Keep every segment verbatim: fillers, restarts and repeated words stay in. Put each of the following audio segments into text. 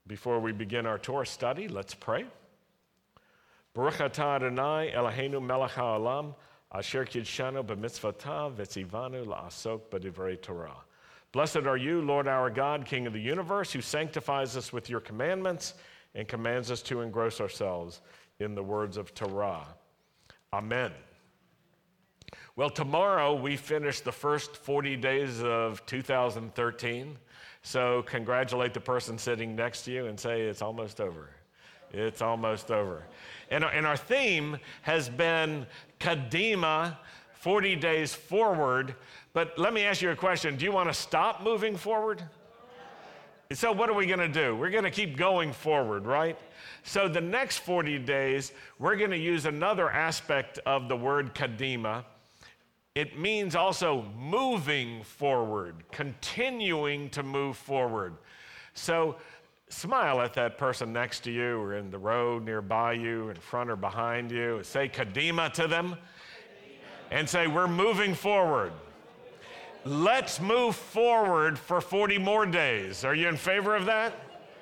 Before we begin our Torah study, let's pray. Baruch atah Adonai Eloheinu melech haolam, asher kidshanu b'mitzvotav v'tzivanu la'asok b'divrei Torah. Blessed are you, Lord our God, King of the universe, who sanctifies us with your commandments and commands us to engross ourselves in the words of Torah. Amen. Well, tomorrow we finish the first forty days of two thousand thirteen. So congratulate the person sitting next to you and say, it's almost over. It's almost over. And our, and our theme has been Kadima, forty days forward. But let me ask you a question. Do you want to stop moving forward? So what are we going to do? We're going to keep going forward, right? So the next forty days, we're going to use another aspect of the word Kadima. It means also moving forward, continuing to move forward. So smile at that person next to you or in the road nearby you, in front or behind you. Say Kadima to them and say, we're moving forward. Let's move forward for forty more days. Are you in favor of that?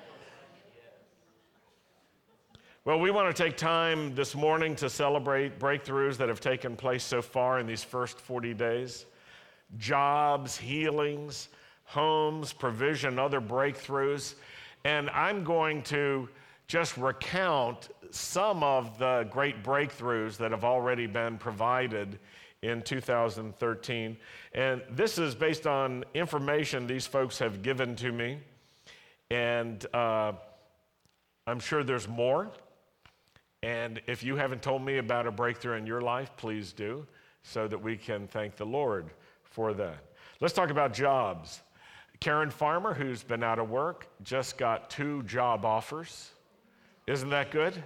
Well, we want to take time this morning to celebrate breakthroughs that have taken place so far in these first forty days. Jobs, healings, homes, provision, other breakthroughs. And I'm going to just recount some of the great breakthroughs that have already been provided in two thousand thirteen. And this is based on information these folks have given to me. And uh, I'm sure there's more. And if you haven't told me about a breakthrough in your life, please do, so that we can thank the Lord for that. Let's talk about jobs. Karen Farmer, who's been out of work, just got two job offers. Isn't that good?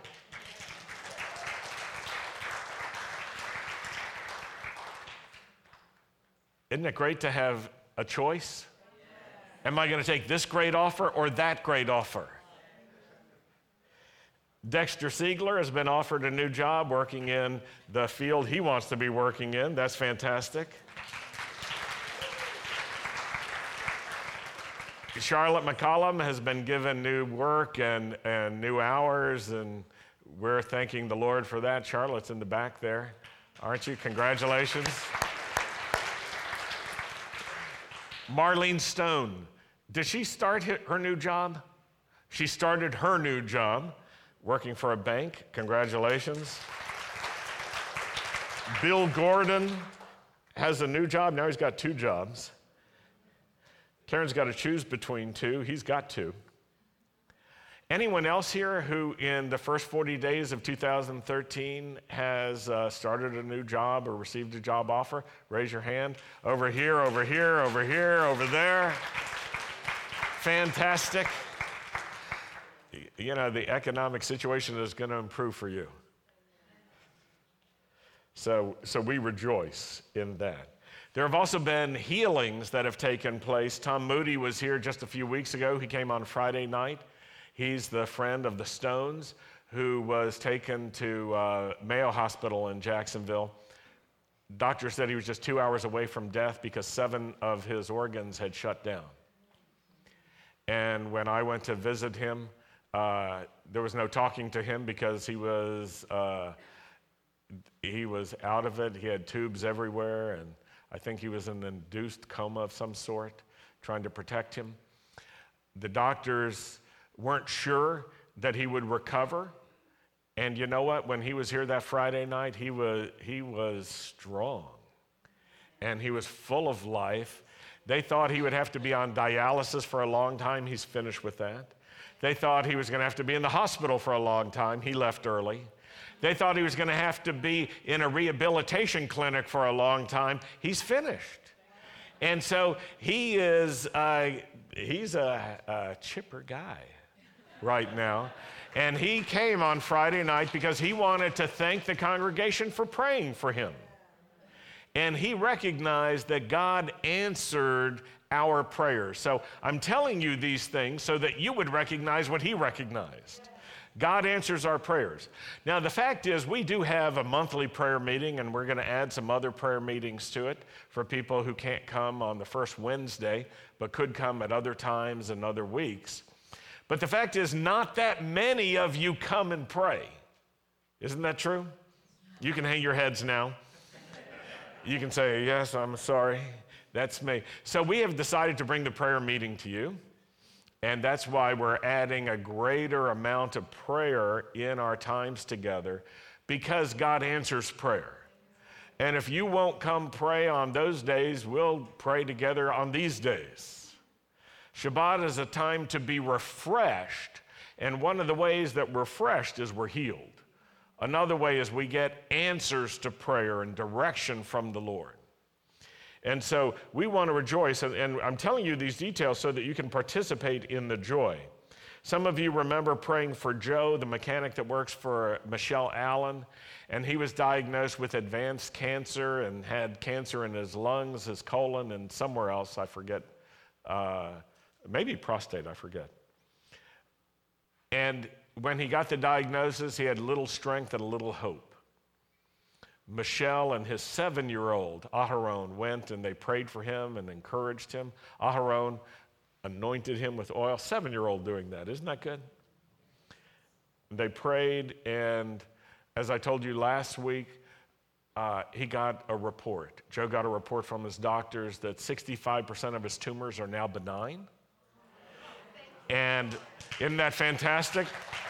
Isn't it great to have a choice? Am I going to take this great offer or that great offer? Dexter Siegler has been offered a new job working in the field he wants to be working in. That's fantastic. Charlotte McCollum has been given new work and, and new hours, and we're thanking the Lord for that. Charlotte's in the back there, aren't you? Congratulations. Marlene Stone, did she start her new job? She started her new job. Working for a bank, congratulations. Bill Gordon has a new job, now he's got two jobs. Karen's got to choose between two, he's got two. Anyone else here who in the first forty days of two thousand thirteen has uh, started a new job or received a job offer? Raise your hand. Over here, over here, over here, over there. Fantastic. You know, the economic situation is going to improve for you. So, so we rejoice in that. There have also been healings that have taken place. Tom Moody was here just a few weeks ago. He came on Friday night. He's the friend of the Stones who was taken to uh, Mayo Hospital in Jacksonville. Doctor said he was just two hours away from death because seven of his organs had shut down. And when I went to visit him, Uh, there was no talking to him because he was uh, he was out of it. He had tubes everywhere, and I think he was in an induced coma of some sort, trying to protect him. The doctors weren't sure that he would recover, and you know what? When he was here that Friday night, he was he was strong, and he was full of life. They thought he would have to be on dialysis for a long time. He's finished with that. They thought he was going to have to be in the hospital for a long time. He left early. They thought he was going to have to be in a rehabilitation clinic for a long time. He's finished. And so he is, uh, he's a, a chipper guy right now. And he came on Friday night because he wanted to thank the congregation for praying for him. And he recognized that God answered our prayers. So I'm telling you these things so that you would recognize what he recognized. God answers our prayers. Now, the fact is, we do have a monthly prayer meeting, and we're going to add some other prayer meetings to it for people who can't come on the first Wednesday, but could come at other times and other weeks. But the fact is, not that many of you come and pray. Isn't that true? You can hang your heads now. You can say, yes, I'm sorry. That's me. So we have decided to bring the prayer meeting to you. And that's why we're adding a greater amount of prayer in our times together, because God answers prayer. And if you won't come pray on those days, we'll pray together on these days. Shabbat is a time to be refreshed, and one of the ways that we're refreshed is we're healed. Another way is we get answers to prayer and direction from the Lord. And so we want to rejoice, and, and I'm telling you these details so that you can participate in the joy. Some of you remember praying for Joe, the mechanic that works for Michelle Allen, and he was diagnosed with advanced cancer and had cancer in his lungs, his colon, and somewhere else, I forget, uh, maybe prostate, I forget. And when he got the diagnosis, he had little strength and a little hope. Michelle and his seven-year-old, Aharon, went and they prayed for him and encouraged him. Aharon anointed him with oil. Seven-year-old doing that. Isn't that good? They prayed, and as I told you last week, uh, he got a report. Joe got a report from his doctors that sixty-five percent of his tumors are now benign. And isn't that fantastic?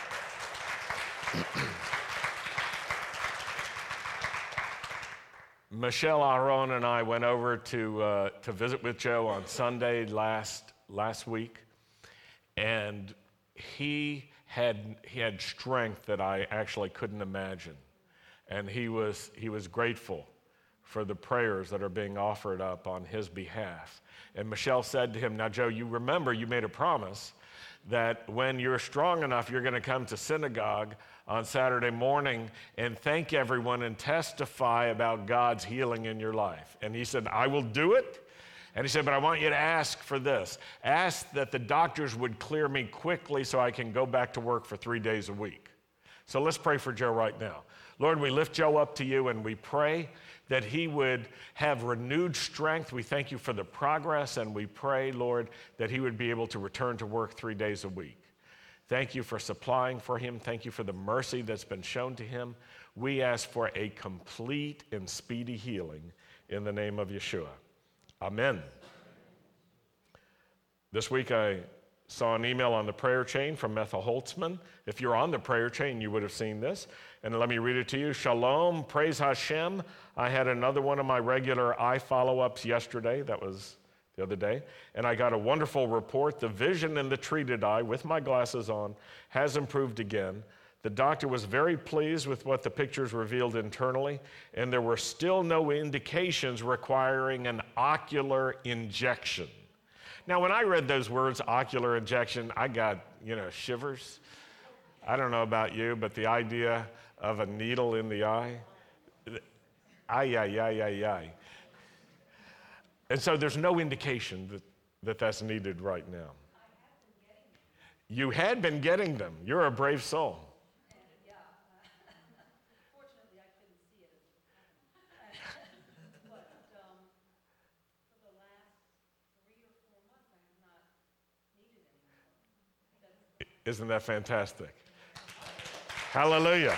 Michelle Aharon and I went over to uh, to visit with Joe on Sunday last last week, and he had he had strength that I actually couldn't imagine, and he was he was grateful for the prayers that are being offered up on his behalf. And Michelle said to him, "Now, Joe, you remember you made a promise that when you're strong enough, you're going to come to synagogue on Saturday morning and thank everyone and testify about God's healing in your life." And he said, "I will do it." And he said, "But I want you to ask for this. Ask that the doctors would clear me quickly so I can go back to work for three days a week." So let's pray for Joe right now. Lord, we lift Joe up to you and we pray that he would have renewed strength. We thank you for the progress, and we pray, Lord, that he would be able to return to work three days a week. Thank you for supplying for him. Thank you for the mercy that's been shown to him. We ask for a complete and speedy healing in the name of Yeshua. Amen. This week I saw an email on the prayer chain from Ethel Holtzman. If you're on the prayer chain, you would have seen this. And let me read it to you. Shalom, praise Hashem. I had another one of my regular eye follow-ups yesterday. That was the other day. And I got a wonderful report. The vision in the treated eye, with my glasses on, has improved again. The doctor was very pleased with what the pictures revealed internally, and there were still no indications requiring an ocular injection. Now, when I read those words, ocular injection, I got, you know, shivers. I don't know about you, but the idea of a needle in the eye, ay, ay, ay, ay, ay. And so there's no indication that, that that's needed right now. You had been getting them. You're a brave soul. Yeah. Fortunately, I couldn't see it. But um, for the last three or four months, I have not needed it anymore. Isn't that fantastic? Hallelujah.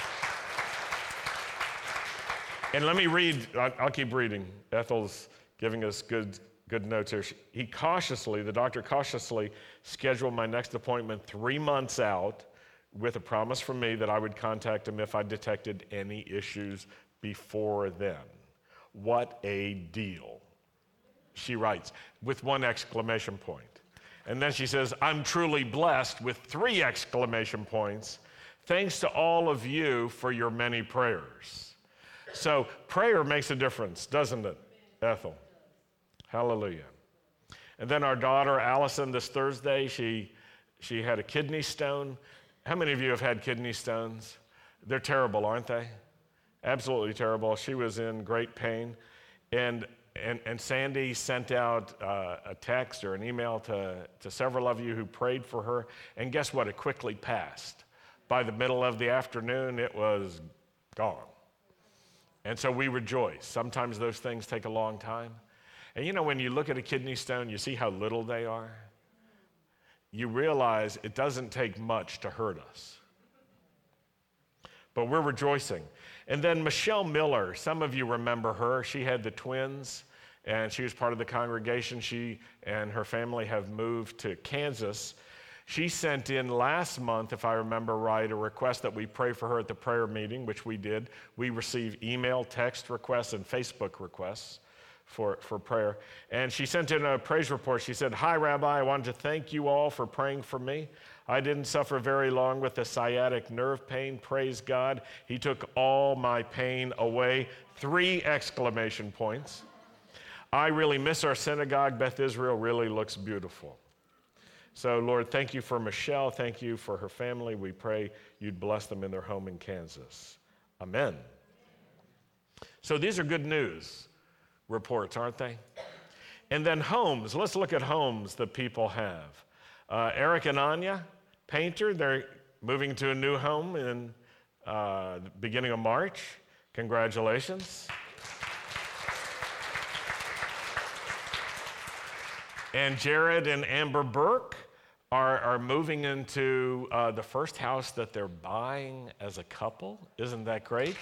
And let me read, I'll keep reading. Ethel's giving us good good notes here. He cautiously, the doctor cautiously scheduled my next appointment three months out with a promise from me that I would contact him if I detected any issues before then. What a deal, she writes, with one exclamation point. And then she says, "I'm truly blessed," with three exclamation points. "Thanks to all of you for your many prayers." So prayer makes a difference, doesn't it, Ethel? Hallelujah. And then our daughter, Allison, this Thursday, she she had a kidney stone. How many of you have had kidney stones? They're terrible, aren't they? Absolutely terrible. She was in great pain. And and, and Sandy sent out uh, a text or an email to, to several of you who prayed for her. And guess what? It quickly passed. By the middle of the afternoon, it was gone. And so we rejoice. Sometimes those things take a long time. And you know, when you look at a kidney stone, you see how little they are. you realize it doesn't take much to hurt us. But we're rejoicing. And then Michelle Miller, some of you remember her. She had the twins, and she was part of the congregation. She and her family have moved to Kansas. She sent in last month, if I remember right, a request that we pray for her at the prayer meeting, which we did. We received email, text requests, and Facebook requests for, for prayer. And she sent in a praise report. She said, "Hi, Rabbi, I wanted to thank you all for praying for me. I didn't suffer very long with the sciatic nerve pain. Praise God. He took all my pain away." Three exclamation points. "I really miss our synagogue. Beth Israel really looks beautiful." So, Lord, thank you for Michelle. Thank you for her family. We pray you'd bless them in their home in Kansas. Amen. So these are good news reports, aren't they? And then homes. Let's look at homes that people have. Uh, Eric and Anya, painter, they're moving to a new home in uh, the beginning of March. Congratulations. And Jared and Amber Burke are, are moving into uh, the first house that they're buying as a couple. Isn't that great?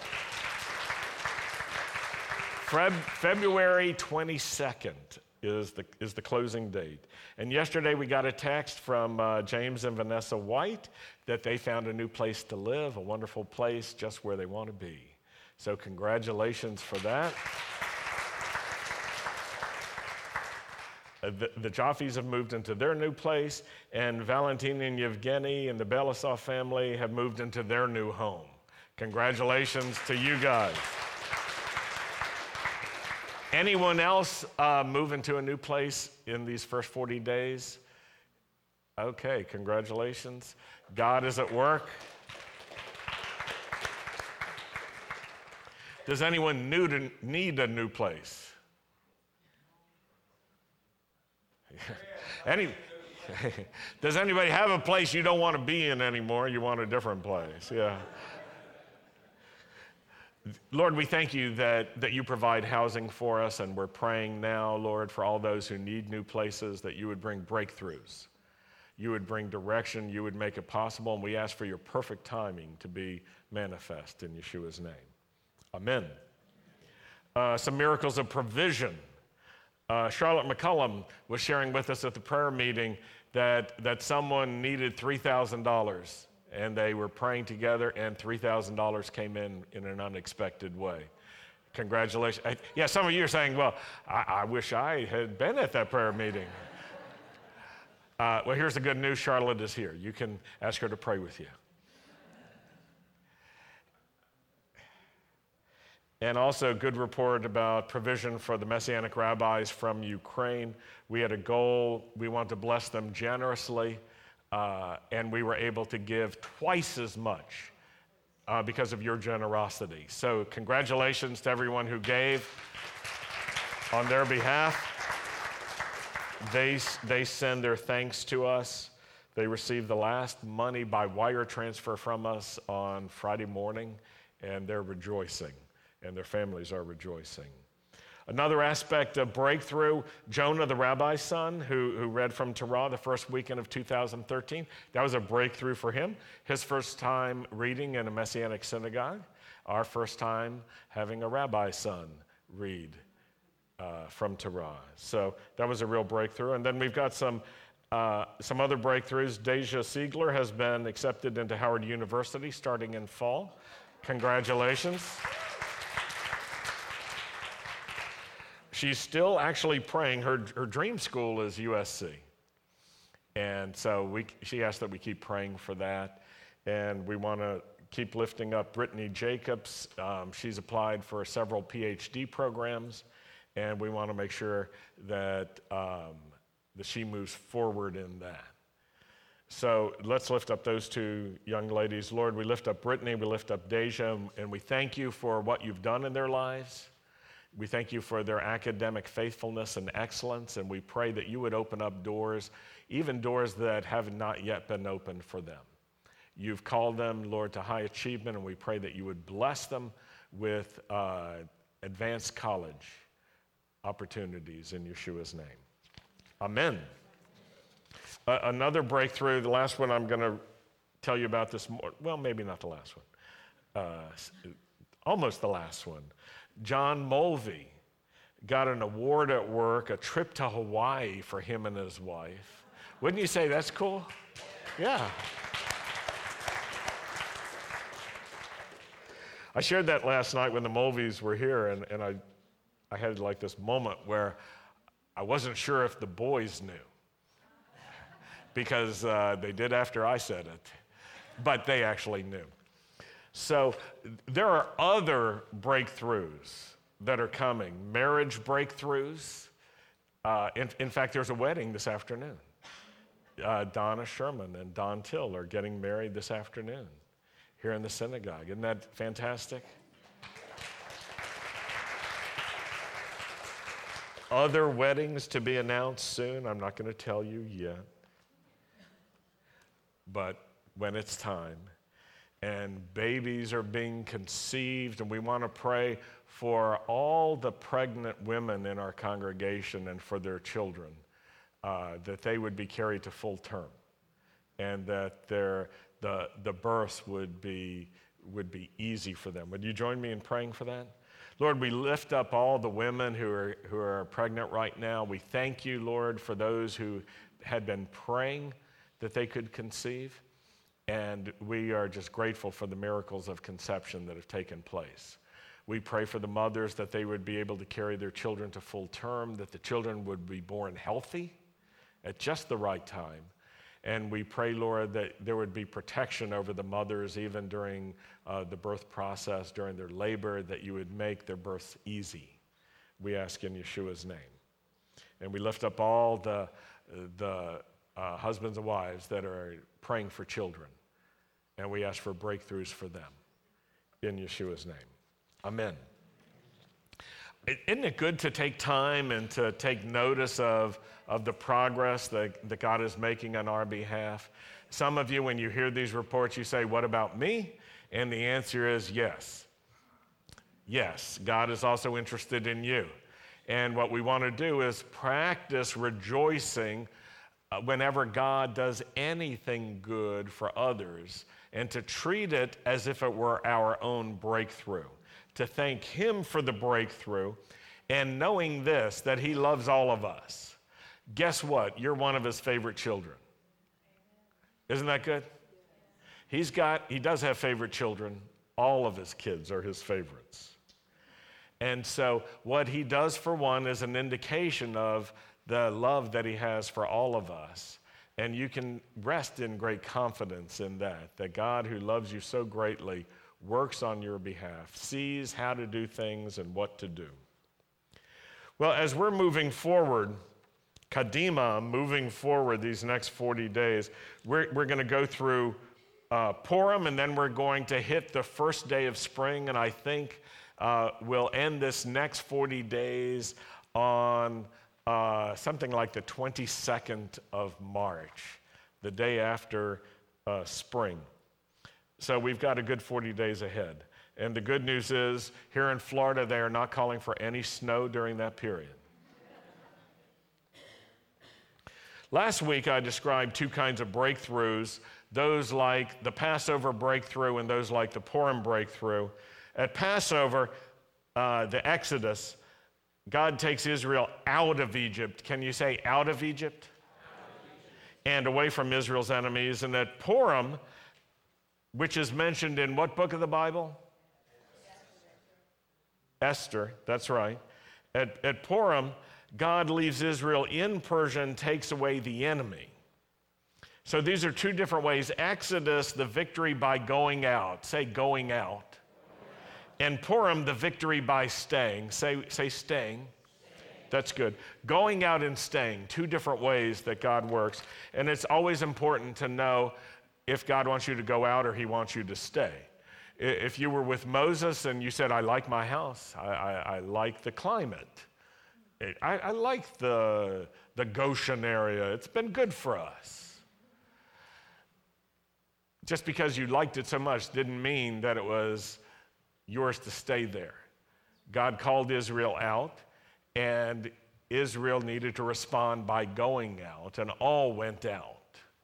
Feb- February twenty-second is the, is the closing date. And yesterday we got a text from uh, James and Vanessa White that they found a new place to live, a wonderful place just where they want to be. So congratulations for that. The, the Jaffes have moved into their new place, and Valentina and Yevgeny and the Belasov family have moved into their new home. Congratulations to you guys. Anyone else uh, move into a new place in these first forty days? Okay, congratulations. God is at work. Does anyone new to need a new place? Any, does anybody have a place you don't want to be in anymore? You want a different place? Yeah. Lord, we thank you that, that you provide housing for us, and we're praying now, Lord, for all those who need new places, that you would bring breakthroughs. You would bring direction. You would make it possible, and we ask for your perfect timing to be manifest in Yeshua's name. Amen. Uh, some miracles of provision. Uh, Charlotte McCullum was sharing with us at the prayer meeting that, that someone needed three thousand dollars, and they were praying together, and three thousand dollars came in in an unexpected way. Congratulations. I, yeah, some of you are saying, well, I, I wish I had been at that prayer meeting. uh, well, here's the good news. Charlotte is here. You can ask her to pray with you. And also, good report about provision for the Messianic rabbis from Ukraine. We had a goal. We want to bless them generously, uh, and we were able to give twice as much uh, because of your generosity. So congratulations to everyone who gave on their behalf. They, they send their thanks to us. They received the last money by wire transfer from us on Friday morning, and they're rejoicing. And their families are rejoicing. Another aspect of breakthrough, Jonah, the rabbi's son, who, who read from Torah the first weekend of two thousand thirteen, that was a breakthrough for him. His first time reading in a Messianic synagogue, our first time having a rabbi's son read uh, from Torah. So that was a real breakthrough. And then we've got some, uh, some other breakthroughs. Deja Siegler has been accepted into Howard University starting in fall. Congratulations. She's still actually praying. Her, her dream school is U S C. And so we, she asked that we keep praying for that. And we want to keep lifting up Brittany Jacobs. Um, she's applied for several P H D programs. And we want to make sure that, um, that she moves forward in that. So let's lift up those two young ladies. Lord, we lift up Brittany, we lift up Deja, and we thank you for what you've done in their lives. We thank you for their academic faithfulness and excellence, and we pray that you would open up doors, even doors that have not yet been opened for them. You've called them, Lord, to high achievement, and we pray that you would bless them with uh, advanced college opportunities in Yeshua's name. Amen. Uh, another breakthrough, the last one I'm going to tell you about this morning, well, maybe not the last one, uh, almost the last one. John Mulvey got an award at work, a trip to Hawaii for him and his wife. Wouldn't you say that's cool? Yeah. I shared that last night when the Mulveys were here, and, and I, I had like this moment where I wasn't sure if the boys knew, because uh, they did after I said it, but they actually knew. So there are other breakthroughs that are coming, marriage breakthroughs. Uh, in, in fact, there's a wedding this afternoon. Uh, Donna Sherman and Don Till are getting married this afternoon here in the synagogue. Isn't that fantastic? Other weddings to be announced soon. I'm not going to tell you yet. But when it's time, and babies are being conceived, and we want to pray for all the pregnant women in our congregation and for their children, uh, that they would be carried to full term, and that their the the births would be would be easy for them. Would you join me in praying for that? Lord, we lift up all the women who are who are pregnant right now. We thank you, Lord, for those who had been praying that they could conceive. And we are just grateful for the miracles of conception that have taken place. We pray for the mothers that they would be able to carry their children to full term, that the children would be born healthy at just the right time. And we pray, Lord, that there would be protection over the mothers even during uh, the birth process, during their labor, that you would make their births easy. We ask in Yeshua's name. And we lift up all the, the uh, husbands and wives that are praying for children. And we ask for breakthroughs for them in Yeshua's name. Amen. Isn't it good to take time and to take notice of, of the progress that, that God is making on our behalf? Some of you, when you hear these reports, you say, what about me? And the answer is yes. Yes, God is also interested in you. And what we want to do is practice rejoicing whenever God does anything good for others, and to treat it as if it were our own breakthrough. To thank Him for the breakthrough, and knowing this, that He loves all of us. Guess what? You're one of His favorite children. Isn't that good? He's got, He does have favorite children. All of His kids are His favorites. And so what He does for one is an indication of the love that He has for all of us. And you can rest in great confidence in that, that God, who loves you so greatly, works on your behalf, sees how to do things and what to do. Well, as we're moving forward, Kadima, moving forward these next forty days, we're, we're going to go through uh, Purim, and then we're going to hit the first day of spring, and I think uh, we'll end this next forty days on uh, something like the twenty-second of March, the day after uh, spring. So we've got a good forty days ahead. And the good news is, here in Florida, they are not calling for any snow during that period. Last week, I described two kinds of breakthroughs, those like the Passover breakthrough and those like the Purim breakthrough. At Passover, uh, the Exodus, God takes Israel out of Egypt. Can you say out of Egypt? Out of Egypt. And away from Israel's enemies. And at Purim, which is mentioned in what book of the Bible? Esther, Esther, that's right. At, at Purim, God leaves Israel in Persia and takes away the enemy. So these are two different ways. Exodus, the victory by going out. Say going out. And Purim, the victory by staying. Say, say staying. That's good. Going out and staying, two different ways that God works. And it's always important to know if God wants you to go out or He wants you to stay. If you were with Moses and you said, I like my house, I, I, I like the climate, I, I like the, the Goshen area, it's been good for us. Just because you liked it so much didn't mean that it was yours to stay there. God called Israel out, and Israel needed to respond by going out, and all went out.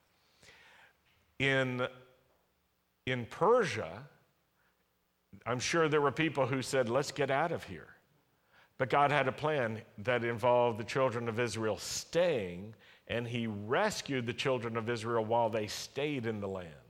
In, in Persia, I'm sure there were people who said, let's get out of here. But God had a plan that involved the children of Israel staying, and he rescued the children of Israel while they stayed in the land.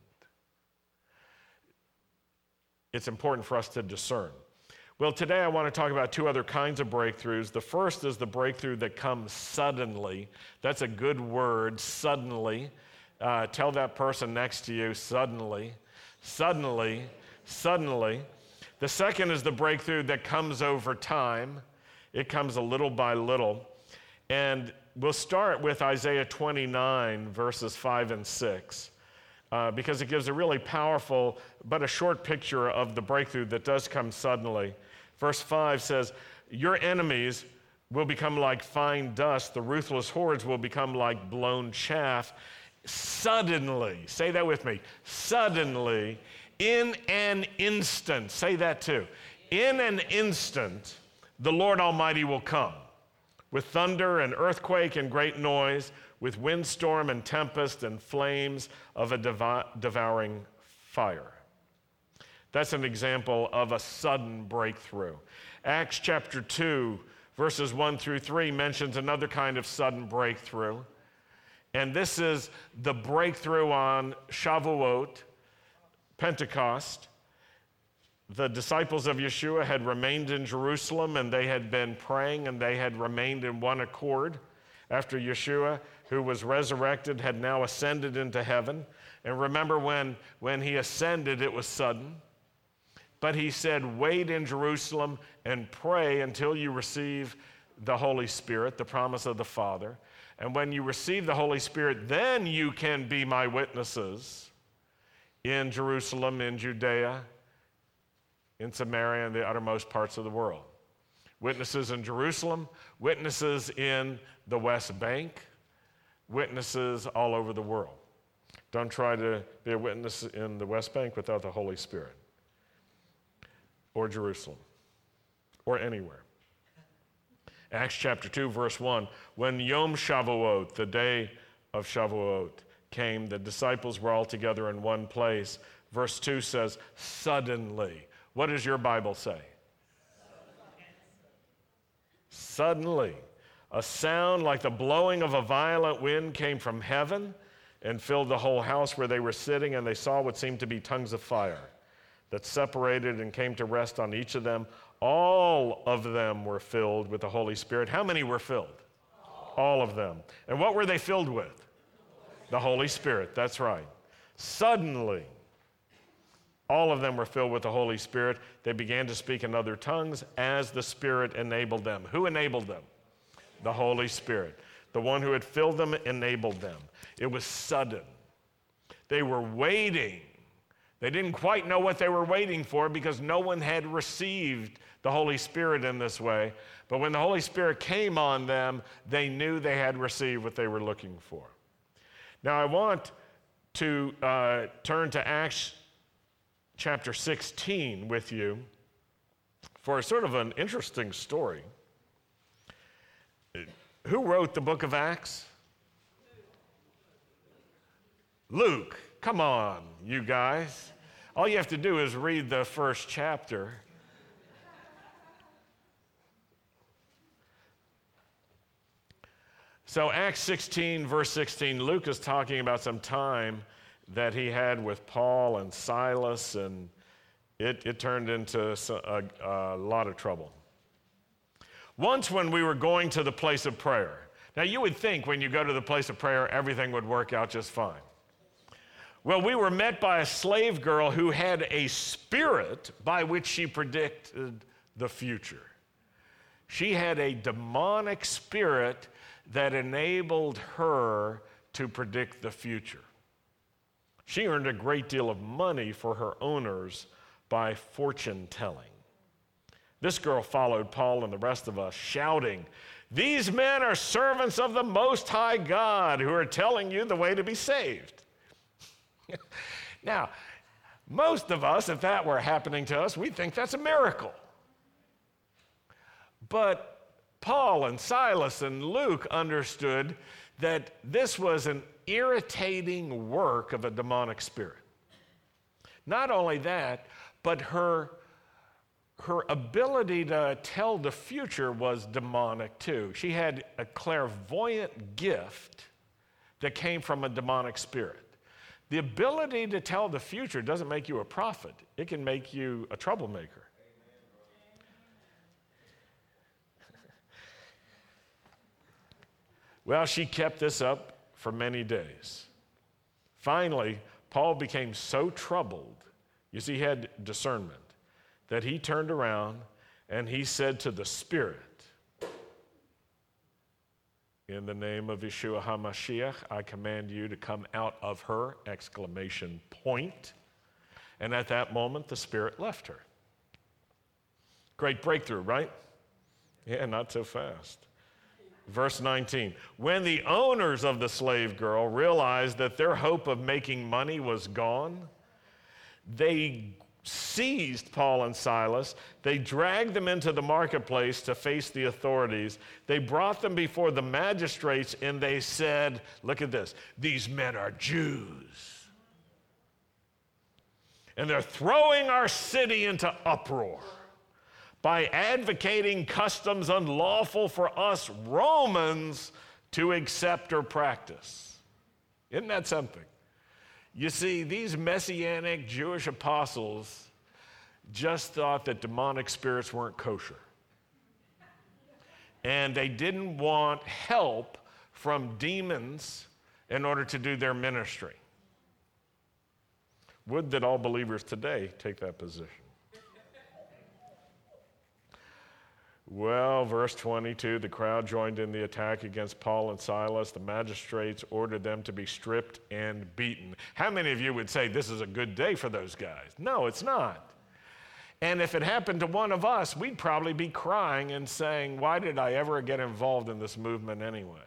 It's important for us to discern. Well, today I want to talk about two other kinds of breakthroughs. The first is the breakthrough that comes suddenly. That's a good word, suddenly. Uh, tell that person next to you, suddenly, suddenly, suddenly. The second is the breakthrough that comes over time. It comes a little by little. And we'll start with Isaiah twenty-nine, verses five and six, uh, because it gives a really powerful but a short picture of the breakthrough that does come suddenly. Verse five says, your enemies will become like fine dust. The ruthless hordes will become like blown chaff. Suddenly, say that with me, suddenly, in an instant, say that too. In an instant, the Lord Almighty will come with thunder and earthquake and great noise, with windstorm and tempest and flames of a devo- devouring fire. That's an example of a sudden breakthrough. Acts chapter two, verses one through three mentions another kind of sudden breakthrough. And this is the breakthrough on Shavuot, Pentecost. The disciples of Yeshua had remained in Jerusalem, and they had been praying, and they had remained in one accord after Yeshua, who was resurrected, had now ascended into heaven. And remember, when, when he ascended, it was sudden. But he said, wait in Jerusalem and pray until you receive the Holy Spirit, the promise of the Father. And when you receive the Holy Spirit, then you can be my witnesses in Jerusalem, in Judea, in Samaria, and the uttermost parts of the world. Witnesses in Jerusalem, witnesses in the West Bank, witnesses all over the world. Don't try to be a witness in the West Bank without the Holy Spirit, or Jerusalem, or anywhere. Acts chapter two, verse one, when Yom Shavuot, the day of Shavuot, came, the disciples were all together in one place. Verse two says, suddenly. What does your Bible say? Suddenly, a sound like the blowing of a violent wind came from heaven and filled the whole house where they were sitting, and they saw what seemed to be tongues of fire that separated and came to rest on each of them. All of them were filled with the Holy Spirit. How many were filled? All, All of them. And what were they filled with? The Holy Spirit, that's right. Suddenly, all of them were filled with the Holy Spirit. They began to speak in other tongues as the Spirit enabled them. Who enabled them? The Holy Spirit. The one who had filled them enabled them. It was sudden. They were waiting. They didn't quite know what they were waiting for because no one had received the Holy Spirit in this way. But when the Holy Spirit came on them, they knew they had received what they were looking for. Now I want to uh, turn to Acts chapter sixteen with you for sort of an interesting story. Who wrote the book of Acts? Luke. Come on, you guys. All you have to do is read the first chapter. So Acts sixteen, verse sixteen, Luke is talking about some time that he had with Paul and Silas, and it, it turned into a, a lot of trouble. Once when we were going to the place of prayer. Now you would think when you go to the place of prayer, everything would work out just fine. Well, we were met by a slave girl who had a spirit by which she predicted the future. She had a demonic spirit that enabled her to predict the future. She earned a great deal of money for her owners by fortune telling. This girl followed Paul and the rest of us, shouting, "These men are servants of the Most High God who are telling you the way to be saved." Now, most of us, if that were happening to us, we'd think that's a miracle. But Paul and Silas and Luke understood that this was an irritating work of a demonic spirit. Not only that, but her, her ability to tell the future was demonic too. She had a clairvoyant gift that came from a demonic spirit. The ability to tell the future doesn't make you a prophet. It can make you a troublemaker. Well, she kept this up for many days. Finally, Paul became so troubled, you see, he had discernment, that he turned around and he said to the Spirit, in the name of Yeshua HaMashiach, I command you to come out of her, exclamation point. And at that moment, the Spirit left her. Great breakthrough, right? Yeah, not so fast. Verse nineteen, when the owners of the slave girl realized that their hope of making money was gone, they seized Paul and Silas. They dragged them into the marketplace to face the authorities. They brought them before the magistrates and they said, look at this, these men are Jews. And they're throwing our city into uproar by advocating customs unlawful for us Romans to accept or practice. Isn't that something? You see, these Messianic Jewish apostles just thought that demonic spirits weren't kosher. And they didn't want help from demons in order to do their ministry. Would that all believers today take that position. Well, verse twenty-two, the crowd joined in the attack against Paul and Silas. The magistrates ordered them to be stripped and beaten. How many of you would say this is a good day for those guys? No, it's not. And if it happened to one of us, we'd probably be crying and saying, why did I ever get involved in this movement anyway?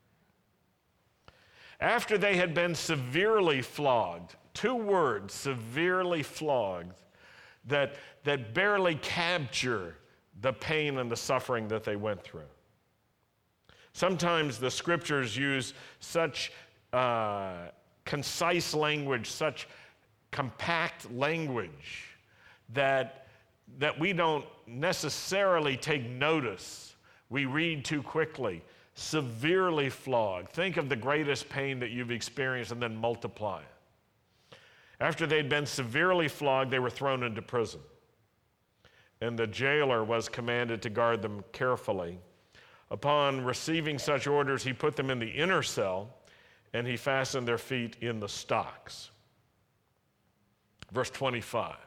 After they had been severely flogged, two words, severely flogged, that, that barely capture the pain and the suffering that they went through. Sometimes the scriptures use such uh, concise language, such compact language that, that we don't necessarily take notice. We read too quickly. Severely flogged. Think of the greatest pain that you've experienced and then multiply it. After they'd been severely flogged, they were thrown into prison. And the jailer was commanded to guard them carefully. Upon receiving such orders, he put them in the inner cell, and he fastened their feet in the stocks. Verse twenty-five.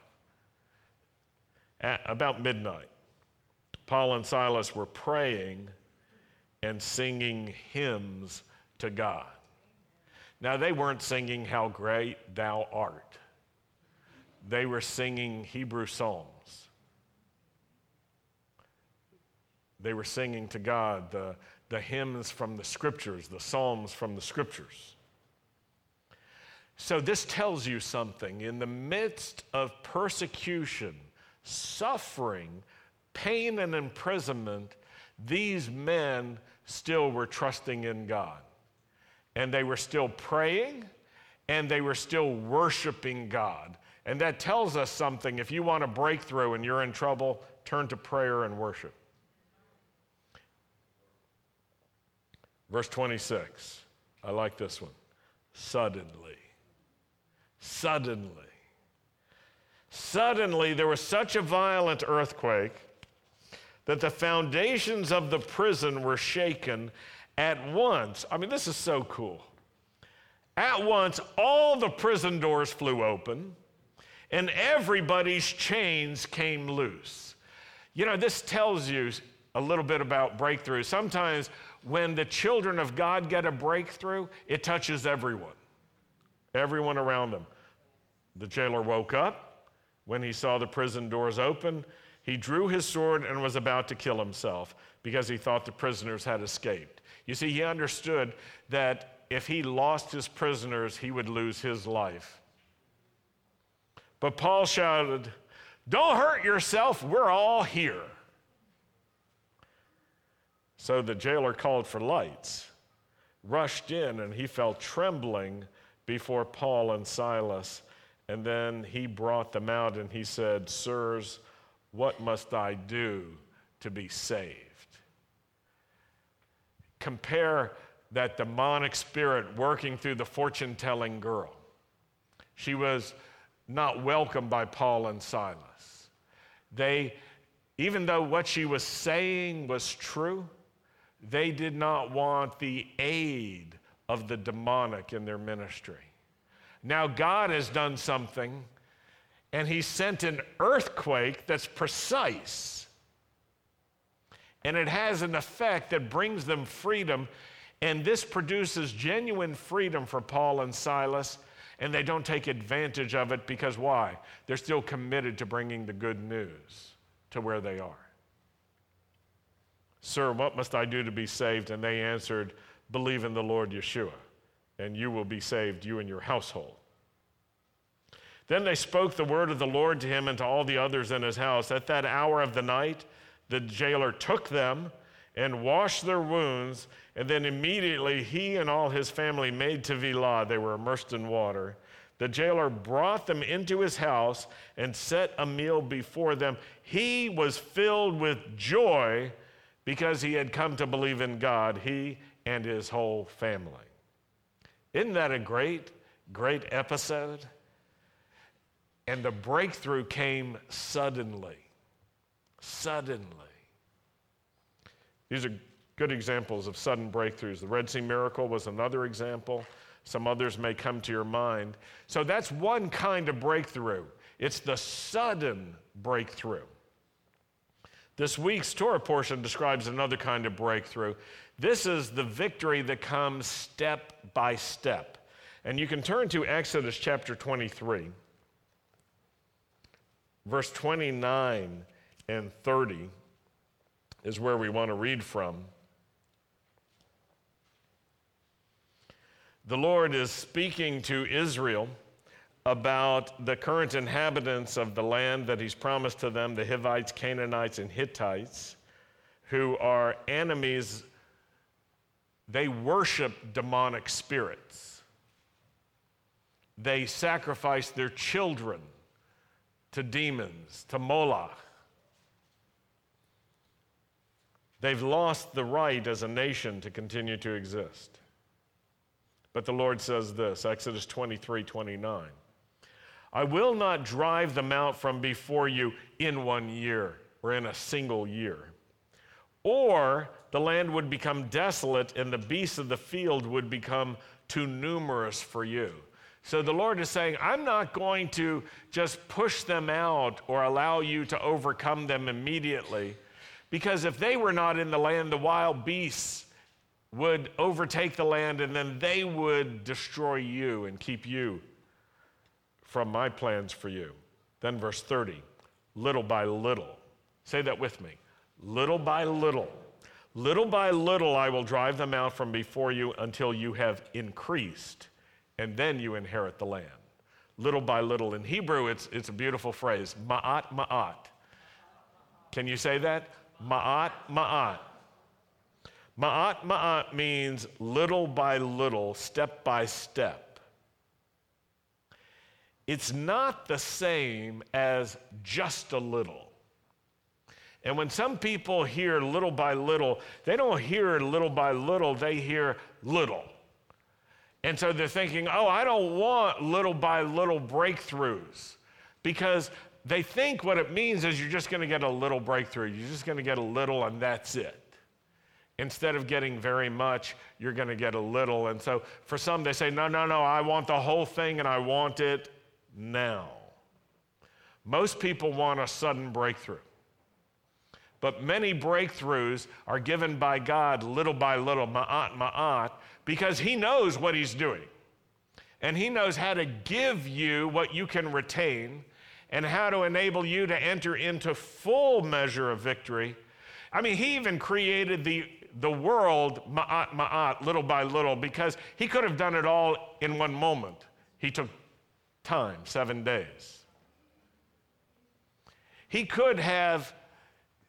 At about midnight, Paul and Silas were praying and singing hymns to God. Now, they weren't singing "How Great Thou Art." They were singing Hebrew psalms. They were singing to God the, the hymns from the scriptures, the psalms from the scriptures. So this tells you something. In the midst of persecution, suffering, pain, and imprisonment, these men still were trusting in God. And they were still praying, and they were still worshiping God. And that tells us something. If you want a breakthrough and you're in trouble, turn to prayer and worship. Verse twenty-six, I like this one. Suddenly, suddenly, suddenly there was such a violent earthquake that the foundations of the prison were shaken at once. I mean, this is so cool. At once, all the prison doors flew open and everybody's chains came loose. You know, this tells you a little bit about breakthrough. Sometimes when the children of God get a breakthrough, it touches everyone, everyone around them. The jailer woke up when he saw the prison doors open. He drew his sword and was about to kill himself because he thought the prisoners had escaped. You see, he understood that if he lost his prisoners, he would lose his life. But Paul shouted, "Don't hurt yourself, we're all here." So the jailer called for lights, rushed in, and he fell trembling before Paul and Silas. And then he brought them out and he said, "Sirs, what must I do to be saved?" Compare that demonic spirit working through the fortune-telling girl. She was not welcomed by Paul and Silas. They, even though what she was saying was true, they did not want the aid of the demonic in their ministry. Now God has done something, and he sent an earthquake that's precise. And it has an effect that brings them freedom, and this produces genuine freedom for Paul and Silas, and they don't take advantage of it because why? They're still committed to bringing the good news to where they are. "Sir, what must I do to be saved?" And they answered, "Believe in the Lord Yeshua, and you will be saved, you and your household." Then they spoke the word of the Lord to him and to all the others in his house. At that hour of the night, the jailer took them and washed their wounds, and then immediately he and all his family made tevilah. They were immersed in water. The jailer brought them into his house and set a meal before them. He was filled with joy because he had come to believe in God, he and his whole family. Isn't that a great, great episode? And the breakthrough came suddenly. Suddenly. These are good examples of sudden breakthroughs. The Red Sea miracle was another example. Some others may come to your mind. So that's one kind of breakthrough. It's the sudden breakthrough. This week's Torah portion describes another kind of breakthrough. This is the victory that comes step by step. And you can turn to Exodus chapter twenty-three, verse twenty-nine and thirty is where we want to read from. The Lord is speaking to Israel about the current inhabitants of the land that he's promised to them, the Hivites, Canaanites, and Hittites, who are enemies. They worship demonic spirits. They sacrifice their children to demons, to Moloch. They've lost the right as a nation to continue to exist. But the Lord says this, Exodus twenty-three, twenty-nine. "I will not drive them out from before you in one year," or in a single year. "Or the land would become desolate and the beasts of the field would become too numerous for you." So the Lord is saying, I'm not going to just push them out or allow you to overcome them immediately, because if they were not in the land, the wild beasts would overtake the land and then they would destroy you and keep you from my plans for you. Then verse thirty, little by little. Say that with me. Little by little. Little by little I will drive them out from before you until you have increased, and then you inherit the land. Little by little. In Hebrew, it's, it's a beautiful phrase, ma'at, ma'at. Can you say that? Ma'at, ma'at. Ma'at, ma'at means little by little, step by step. It's not the same as just a little. And when some people hear little by little, they don't hear little by little, they hear little. And so they're thinking, oh, I don't want little by little breakthroughs, because they think what it means is you're just going to get a little breakthrough. You're just going to get a little and that's it. Instead of getting very much, you're going to get a little. And so for some, they say, no, no, no, I want the whole thing and I want it now. Most people want a sudden breakthrough. But many breakthroughs are given by God little by little, ma'at, ma'at, because he knows what he's doing. And he knows how to give you what you can retain and how to enable you to enter into full measure of victory. I mean, he even created the, the world, ma'at, ma'at, little by little, because he could have done it all in one moment. He took time, seven days. He could have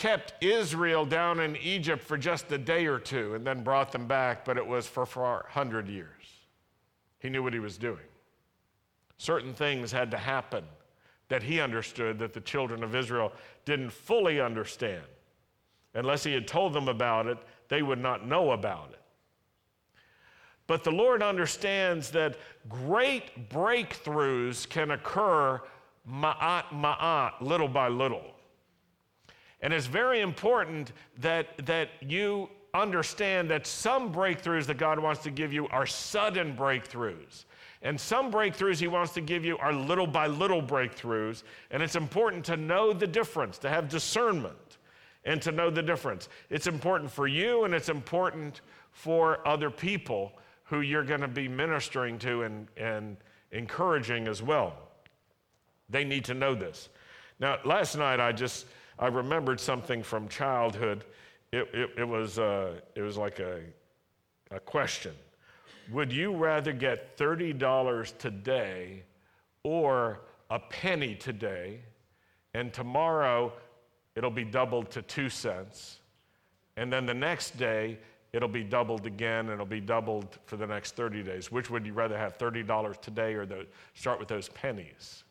kept Israel down in Egypt for just a day or two and then brought them back, but it was for four hundred years. He knew what he was doing. Certain things had to happen that he understood that the children of Israel didn't fully understand. Unless he had told them about it, they would not know about it. But the Lord understands that great breakthroughs can occur ma'at ma'at, little by little. And it's very important that, that you understand that some breakthroughs that God wants to give you are sudden breakthroughs. And some breakthroughs he wants to give you are little by little breakthroughs. And it's important to know the difference, to have discernment and to know the difference. It's important for you and it's important for other people who you're going to be ministering to and, and encouraging as well. They need to know this. Now, last night I just, I remembered something from childhood. It, it, it was, uh, it was like a, a question. Would you rather get thirty dollars today or a penny today, and tomorrow it'll be doubled to two cents, and then the next day it'll be doubled again, and it'll be doubled for the next thirty days? Which would you rather have, thirty dollars today or the, start with those pennies?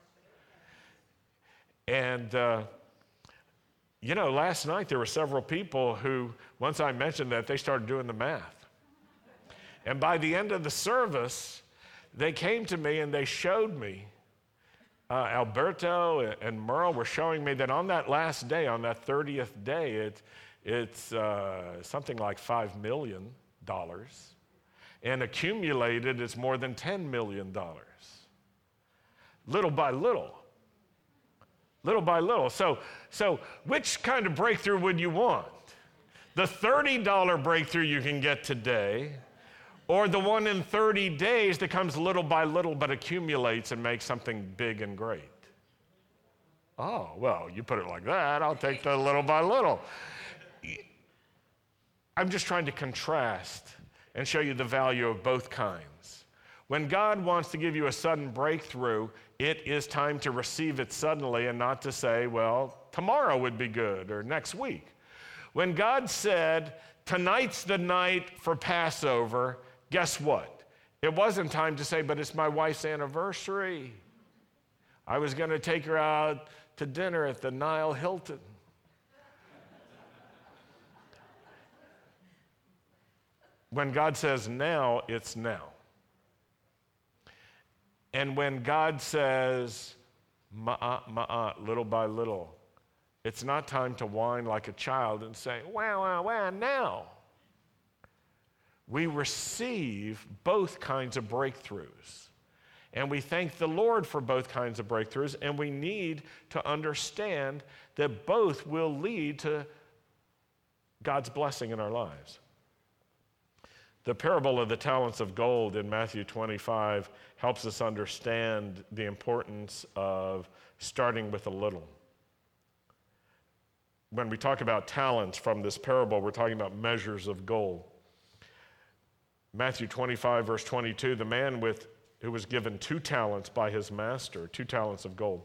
And, uh, you know, last night there were several people who, once I mentioned that, they started doing the math. And by the end of the service, they came to me and they showed me, uh, Alberto and Merle were showing me that on that last day, on that thirtieth day, it, it's uh, something like five million dollars. And accumulated, it's more than ten million dollars. Little by little. Little by little. So, so which kind of breakthrough would you want? The thirty dollars breakthrough you can get today, or the one in thirty days that comes little by little but accumulates and makes something big and great? Oh, well, you put it like that, I'll take the little by little. I'm just trying to contrast and show you the value of both kinds. When God wants to give you a sudden breakthrough, it is time to receive it suddenly and not to say, well, tomorrow would be good or next week. When God said, tonight's the night for Passover, guess what? It wasn't time to say, but it's my wife's anniversary. I was going to take her out to dinner at the Nile Hilton. When God says now, it's now. And when God says ma'at, ma'at, little by little, it's not time to whine like a child and say, wow, wow, wow, now. We receive both kinds of breakthroughs. And we thank the Lord for both kinds of breakthroughs, and we need to understand that both will lead to God's blessing in our lives. The parable of the talents of gold in Matthew twenty-five helps us understand the importance of starting with a little. When we talk about talents from this parable, we're talking about measures of gold. Matthew twenty-five, verse twenty-two, the man with who was given two talents by his master, two talents of gold,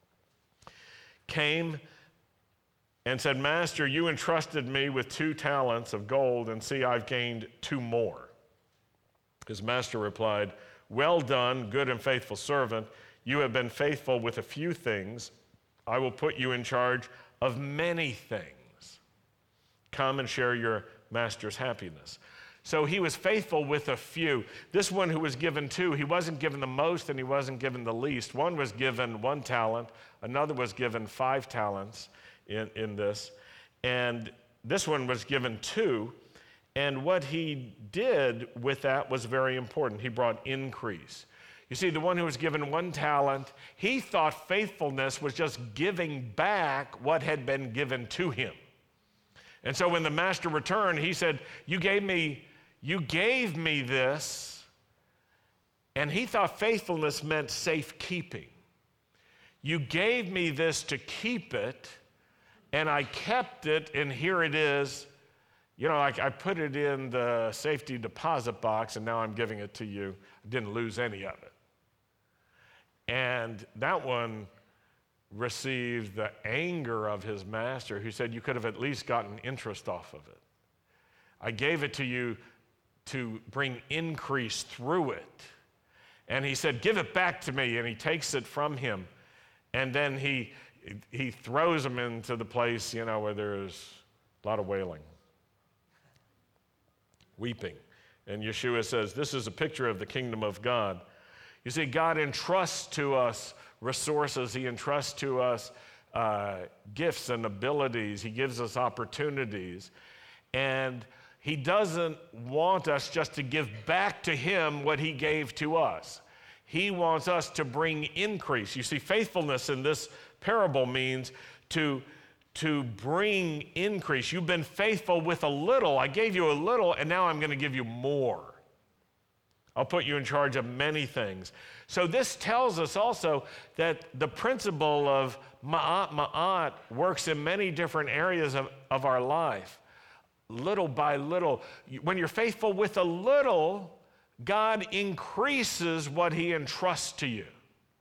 came and said, Master, you entrusted me with two talents of gold, and see, I've gained two more. His master replied, well done, good and faithful servant. You have been faithful with a few things. I will put you in charge of many things. Come and share your master's happiness. So he was faithful with a few. This one who was given two, he wasn't given the most and he wasn't given the least. One was given one talent, another was given five talents in, in this, and this one was given two. And what he did with that was very important. He brought increase. You see, the one who was given one talent, he thought faithfulness was just giving back what had been given to him. And so when the master returned, he said, you gave me, you gave me this. And he thought faithfulness meant safekeeping. You gave me this to keep it, and I kept it, and here it is. You know, like I put it in the safety deposit box, and now I'm giving it to you. I didn't lose any of it. And that one received the anger of his master, who said, you could have at least gotten interest off of it. I gave it to you to bring increase through it. And he said, give it back to me. And he takes it from him. And then he, he throws him into the place, you know, where there's a lot of wailing, weeping. And Yeshua says, this is a picture of the kingdom of God. You see, God entrusts to us resources. He entrusts to us uh, gifts and abilities. He gives us opportunities. And he doesn't want us just to give back to him what he gave to us. He wants us to bring increase. You see, faithfulness in this parable means to, to bring increase. You've been faithful with a little. I gave you a little, and now I'm going to give you more. I'll put you in charge of many things. So this tells us also that the principle of ma'at ma'at works in many different areas of, of our life. Little by little. When you're faithful with a little, God increases what he entrusts to you.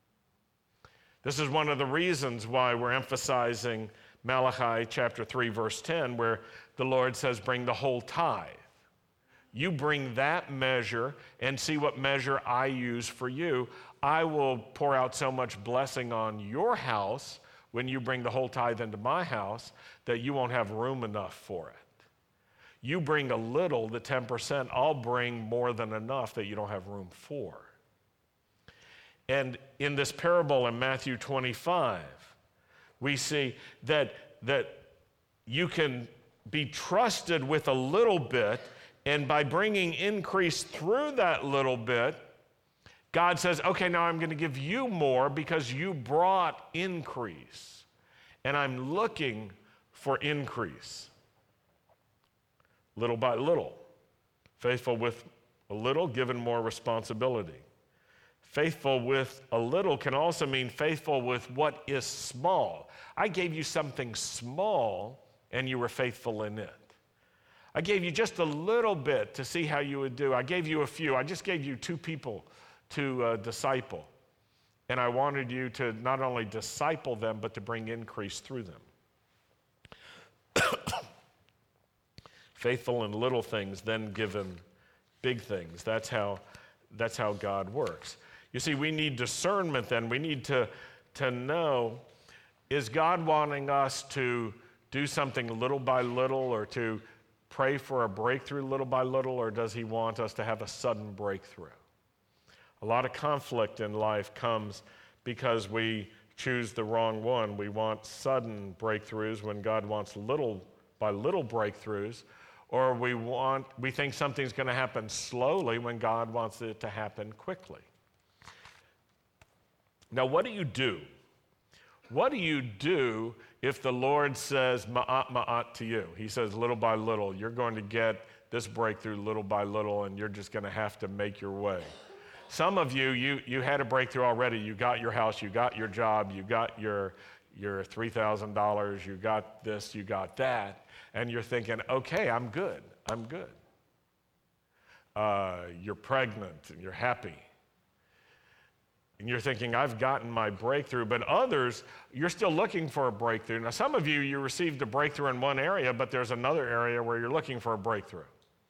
This is one of the reasons why we're emphasizing Malachi chapter three, verse ten, where the Lord says, bring the whole tithe. You bring that measure and see what measure I use for you. I will pour out so much blessing on your house when you bring the whole tithe into my house that you won't have room enough for it. You bring a little, the ten percent, I'll bring more than enough that you don't have room for. And in this parable in Matthew twenty-five, we see that, that you can be trusted with a little bit, and by bringing increase through that little bit, God says, okay, now I'm going to give you more because you brought increase. And I'm looking for increase. Little by little. Faithful with a little, given more responsibility. Faithful with a little can also mean faithful with what is small. I gave you something small, and you were faithful in it. I gave you just a little bit to see how you would do. I gave you a few. I just gave you two people to uh, disciple. And I wanted you to not only disciple them, but to bring increase through them. Faithful in little things, then given big things. That's how, that's how God works. You see, we need discernment then. We need to, to know, is God wanting us to do something little by little, or to pray for a breakthrough little by little, or does he want us to have a sudden breakthrough? A lot of conflict in life comes because we choose the wrong one. We want sudden breakthroughs when God wants little by little breakthroughs, or we want we think something's going to happen slowly when God wants it to happen quickly. Now, what do you do? What do you do if the Lord says ma'at ma'at to you? He says little by little, you're going to get this breakthrough little by little, and you're just going to have to make your way. Some of you, you, you had a breakthrough already. You got your house, you got your job, you got your, your three thousand dollars, you got this, you got that, and you're thinking, okay, I'm good, I'm good. Uh, you're pregnant, and you're happy. And you're thinking, I've gotten my breakthrough. But others, you're still looking for a breakthrough. Now, some of you, you received a breakthrough in one area, but there's another area where you're looking for a breakthrough.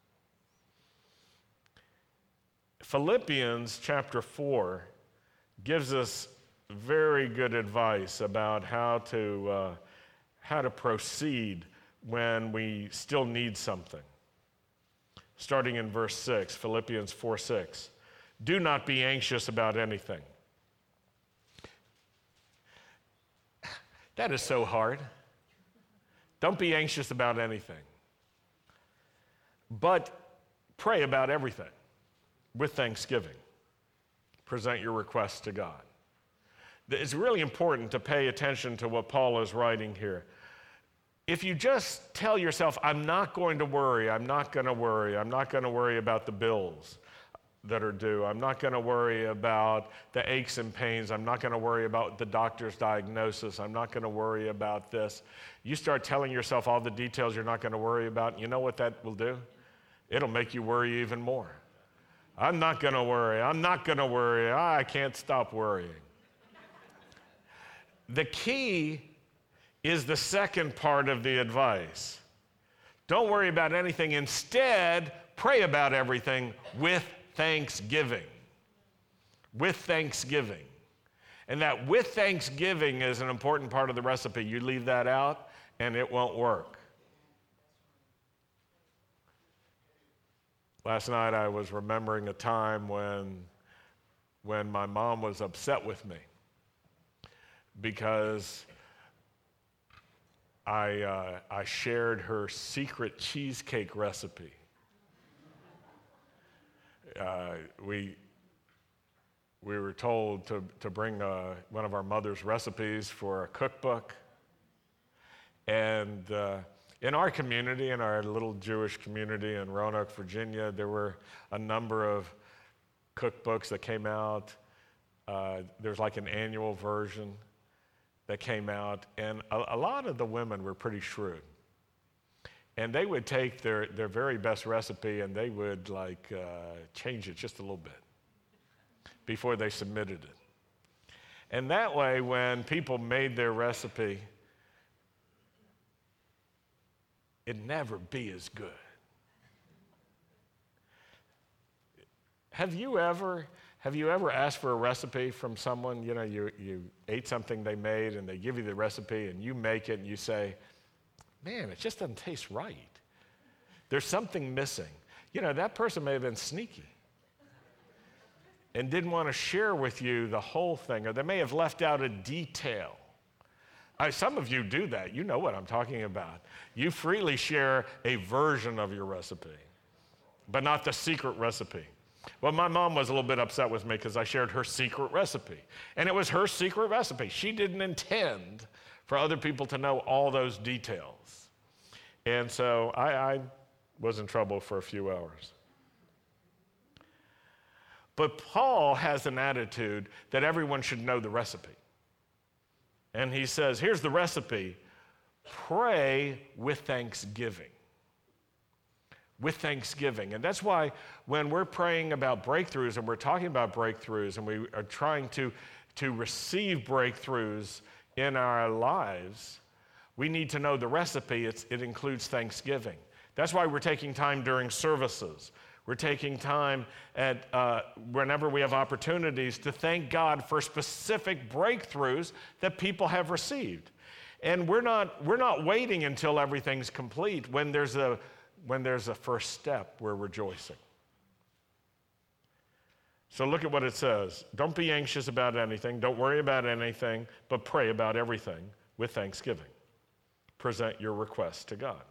Philippians chapter four gives us very good advice about how to, uh, how to proceed when we still need something. Starting in verse six, Philippians four six. Do not be anxious about anything. That is so hard. Don't be anxious about anything. But pray about everything with thanksgiving. Present your requests to God. It's really important to pay attention to what Paul is writing here. If you just tell yourself, I'm not going to worry, I'm not going to worry, I'm not going to worry about the bills that are due, I'm not going to worry about the aches and pains, I'm not going to worry about the doctor's diagnosis, I'm not going to worry about this. You start telling yourself all the details you're not going to worry about, and you know what that will do? It'll make you worry even more. I'm not going to worry, I'm not going to worry, I can't stop worrying. the key is the second part of the advice. Don't worry about anything. Instead, pray about everything with thanksgiving. With thanksgiving. And that with thanksgiving is an important part of the recipe. You leave that out, and it won't work. Last night I was remembering a time when, when my mom was upset with me because I, uh, I shared her secret cheesecake recipe. Uh, we, we were told to, to bring uh, one of our mother's recipes for a cookbook. And uh, in our community, in our little Jewish community in Roanoke, Virginia, there were a number of cookbooks that came out. Uh, there's like an annual version that came out, and a, a lot of the women were pretty shrewd. And they would take their, their very best recipe and they would like uh, change it just a little bit before they submitted it. And that way, when people made their recipe, it'd never be as good. Have you ever Have you ever asked for a recipe from someone? You know, you, you ate something they made and they give you the recipe and you make it and you say, man, it just doesn't taste right. There's something missing. You know, that person may have been sneaky and didn't want to share with you the whole thing, or they may have left out a detail. I, some of you do that. You know what I'm talking about. You freely share a version of your recipe, but not the secret recipe. Well, my mom was a little bit upset with me because I shared her secret recipe. And it was her secret recipe. She didn't intend for other people to know all those details. And so I, I was in trouble for a few hours. But Paul has an attitude that everyone should know the recipe. And he says, here's the recipe. Pray with thanksgiving. With thanksgiving. And that's why when we're praying about breakthroughs and we're talking about breakthroughs and we are trying to, to receive breakthroughs in our lives, we need to know the recipe. It's, it includes thanksgiving. That's why we're taking time during services. We're taking time at uh, whenever we have opportunities to thank God for specific breakthroughs that people have received. And we're not, we're not waiting until everything's complete. When there's a When there's a first step, we're rejoicing. So look at what it says. Don't be anxious about anything. Don't worry about anything, but pray about everything with thanksgiving. Present your requests to God.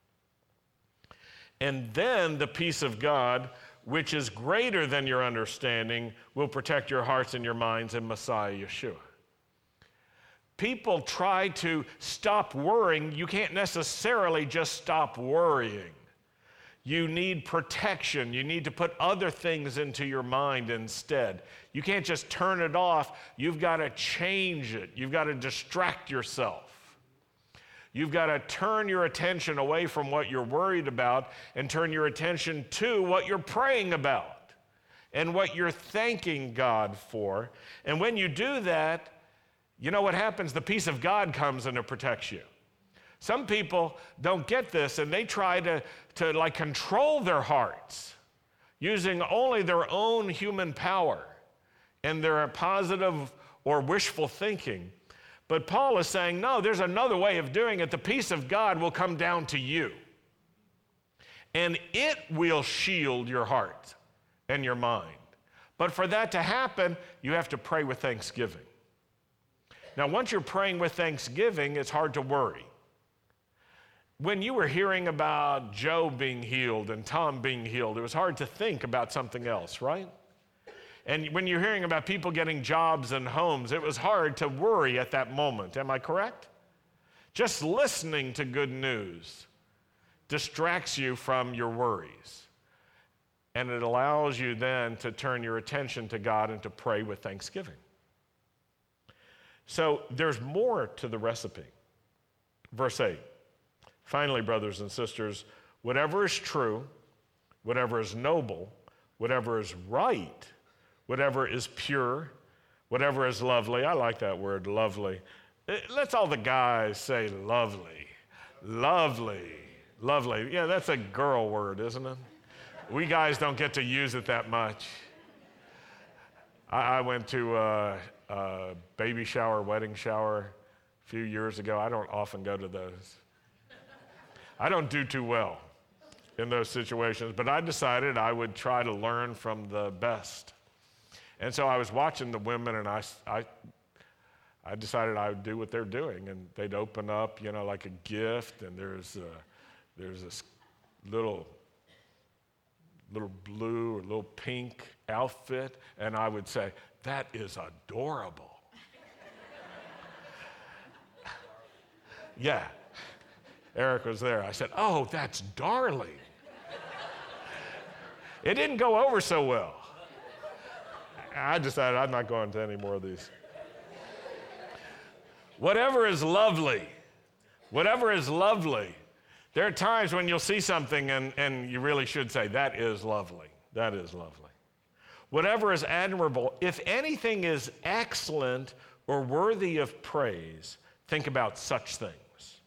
And then the peace of God, which is greater than your understanding, will protect your hearts and your minds in Messiah Yeshua. People try to stop worrying. You can't necessarily just stop worrying. You need protection. You need to put other things into your mind instead. You can't just turn it off. You've got to change it. You've got to distract yourself. You've got to turn your attention away from what you're worried about and turn your attention to what you're praying about and what you're thanking God for. And when you do that, you know what happens? The peace of God comes and it protects you. Some people don't get this and they try to, to like control their hearts using only their own human power and their positive or wishful thinking. But Paul is saying, no, there's another way of doing it. The peace of God will come down to you. And it will shield your heart and your mind. But for that to happen, you have to pray with thanksgiving. Now, once you're praying with thanksgiving, it's hard to worry. When you were hearing about Joe being healed and Tom being healed, it was hard to think about something else, right? And when you're hearing about people getting jobs and homes, it was hard to worry at that moment. Am I correct? Just listening to good news distracts you from your worries. And it allows you then to turn your attention to God and to pray with thanksgiving. So there's more to the recipe. Verse eight. Finally, brothers and sisters, whatever is true, whatever is noble, whatever is right, whatever is pure, whatever is lovely. I like that word, lovely. Eh, Let's all the guys say lovely, lovely, lovely. Yeah, that's a girl word, isn't it? We guys don't get to use it that much. I, I went to a, a baby shower, wedding shower a few years ago. I don't often go to those. I don't do too well in those situations, but I decided I would try to learn from the best. And so I was watching the women, and I, I, I decided I would do what they're doing, and they'd open up, you know, like a gift, and there's a, there's this little, little blue or little pink outfit, and I would say, that is adorable. Yeah, Eric was there. I said, oh, that's darling. It didn't go over so well. I decided I'm not going to any more of these. Whatever is lovely, whatever is lovely. There are times when you'll see something and, and you really should say, that is lovely, that is lovely. Whatever is admirable, if anything is excellent or worthy of praise, think about such things.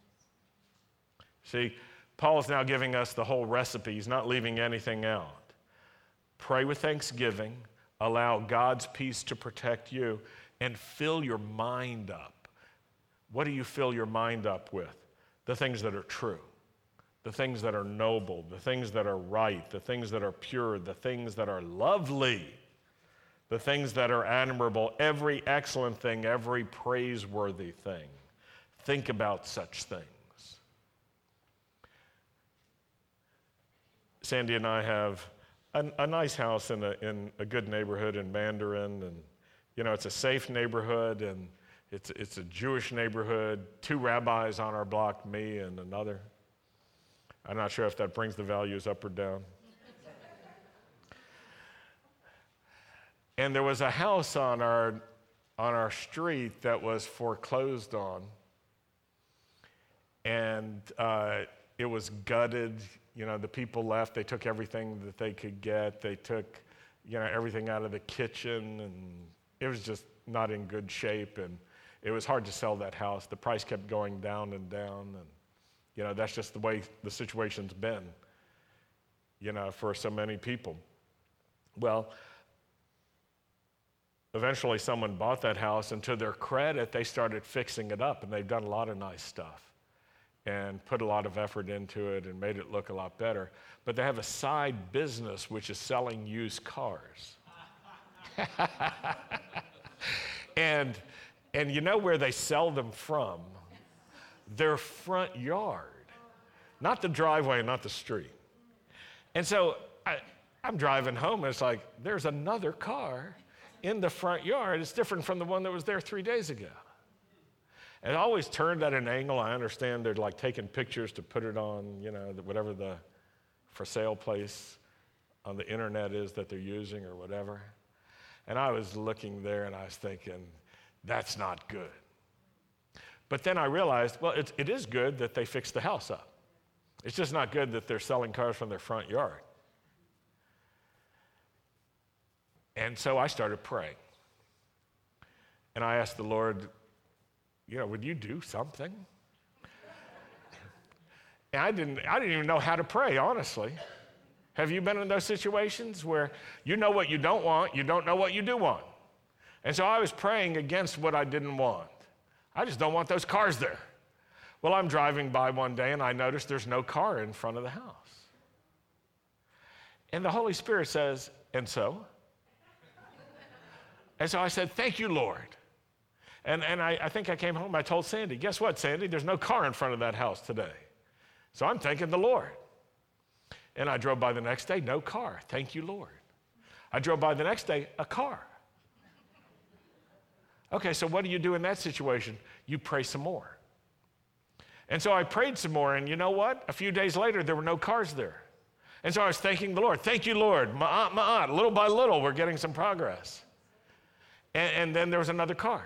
See, Paul's now giving us the whole recipe. He's not leaving anything out. Pray with thanksgiving, allow God's peace to protect you, and fill your mind up. What do you fill your mind up with? The things that are true, the things that are noble, the things that are right, the things that are pure, the things that are lovely, the things that are admirable, every excellent thing, every praiseworthy thing. Think about such things. Sandy and I have a, a nice house in a, in a good neighborhood in Mandarin, and you know, it's a safe neighborhood, and it's, it's a Jewish neighborhood, two rabbis on our block, me and another. I'm not sure if that brings the values up or down. And there was a house on our, on our street that was foreclosed on, and uh, it was gutted. You know, the people left. They took everything that they could get. They took, you know, everything out of the kitchen, and it was just not in good shape, and it was hard to sell that house. The price kept going down and down, and, you know, that's just the way the situation's been, you know, for so many people. Well, eventually someone bought that house, and to their credit, they started fixing it up, and they've done a lot of nice stuff and put a lot of effort into it and made it look a lot better. But they have a side business which is selling used cars. and, and you know where they sell them from? Their front yard. Not the driveway, not the street. And so I, I'm driving home, and it's like, there's another car in the front yard. It's different from the one that was there three days ago. And it always turned at an angle. I understand they're like taking pictures to put it on, you know, whatever the for sale place on the internet is that they're using or whatever. And I was looking there and I was thinking, that's not good. But then I realized, well, it, it is good that they fixed the house up. It's just not good that they're selling cars from their front yard. And so I started praying. And I asked the Lord, you know, would you do something? And I didn't, I didn't even know how to pray, honestly. Have you been in those situations where you know what you don't want, you don't know what you do want? And so I was praying against what I didn't want. I just don't want those cars there. Well, I'm driving by one day and I noticed there's no car in front of the house. And the Holy Spirit says, and so? And so I said, thank you, Lord. And, and I, I think I came home, I told Sandy, guess what, Sandy? There's no car in front of that house today. So I'm thanking the Lord. And I drove by the next day, no car. Thank you, Lord. I drove by the next day, a car. Okay, so what do you do in that situation? You pray some more. And so I prayed some more, and you know what? A few days later, there were no cars there. And so I was thanking the Lord. Thank you, Lord. Ma'at, ma'at. Little by little, we're getting some progress. And, and then there was another car.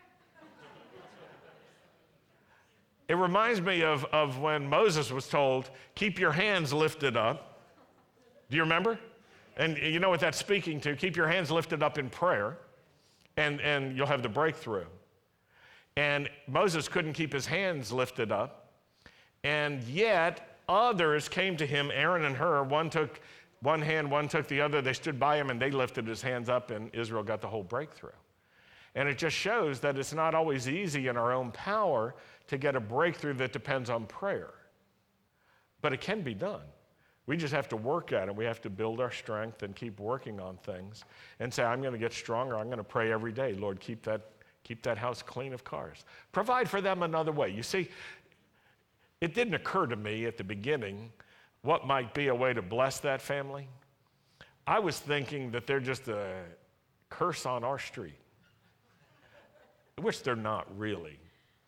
It reminds me of, of when Moses was told, keep your hands lifted up. Do you remember? And you know what that's speaking to? Keep your hands lifted up in prayer, and, and you'll have the breakthrough. And Moses couldn't keep his hands lifted up. And yet others came to him, Aaron and Hur. One took one hand, one took the other. They stood by him and they lifted his hands up, and Israel got the whole breakthrough. And it just shows that it's not always easy in our own power to get a breakthrough that depends on prayer. But it can be done. We just have to work at it. We have to build our strength and keep working on things and say, I'm going to get stronger. I'm going to pray every day. Lord, keep that, keep that house clean of cars. Provide for them another way. You see, it didn't occur to me at the beginning what might be a way to bless that family. I was thinking that they're just a curse on our street, which they're not really.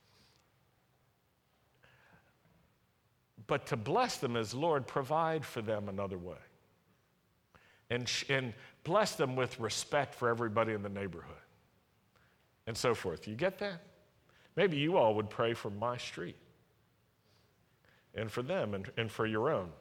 But to bless them is, Lord, provide for them another way. And, and bless them with respect for everybody in the neighborhood. And so forth. You get that? Maybe you all would pray for my street. And for them and, and for your own.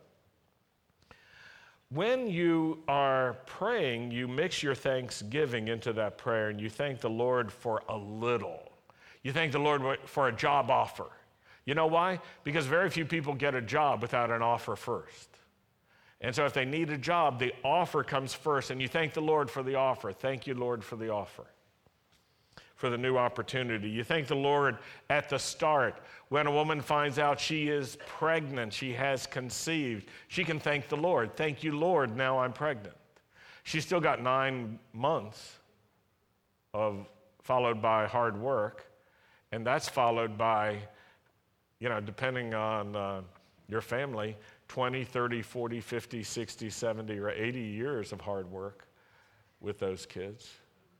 When you are praying, you mix your thanksgiving into that prayer and you thank the Lord for a little. You thank the Lord for a job offer. You know why? Because very few people get a job without an offer first. And so if they need a job, the offer comes first, and you thank the Lord for the offer. Thank you, Lord, for the offer, for the new opportunity. You thank the Lord at the start. When a woman finds out she is pregnant, she has conceived, she can thank the Lord. Thank you, Lord, now I'm pregnant. She's still got nine months of followed by hard work, and that's followed by, you know, depending on uh, your family, twenty, thirty, forty, fifty, sixty, seventy, or eighty years of hard work with those kids.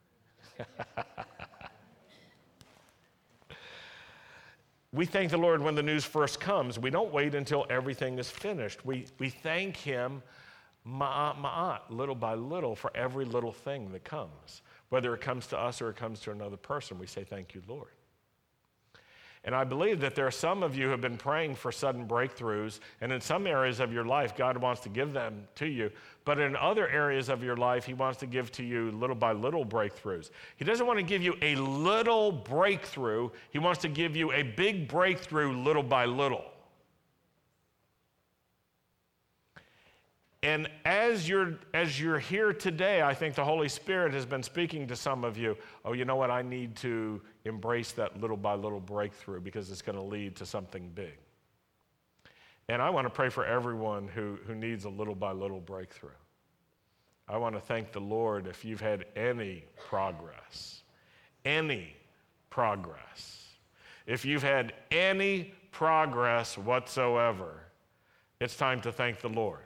We thank the Lord when the news first comes. We don't wait until everything is finished. We, we thank him ma'at ma'at, little by little, for every little thing that comes. Whether it comes to us or it comes to another person, we say, thank you, Lord. And I believe that there are some of you who have been praying for sudden breakthroughs, and in some areas of your life, God wants to give them to you. But in other areas of your life, he wants to give to you little by little breakthroughs. He doesn't want to give you a little breakthrough. He wants to give you a big breakthrough little by little. And as you're, as you're here today, I think the Holy Spirit has been speaking to some of you. Oh, you know what? I need to embrace that little by little breakthrough because it's going to lead to something big. And I want to pray for everyone who, who needs a little by little breakthrough. I want to thank the Lord if you've had any progress, any progress. If you've had any progress whatsoever, it's time to thank the Lord,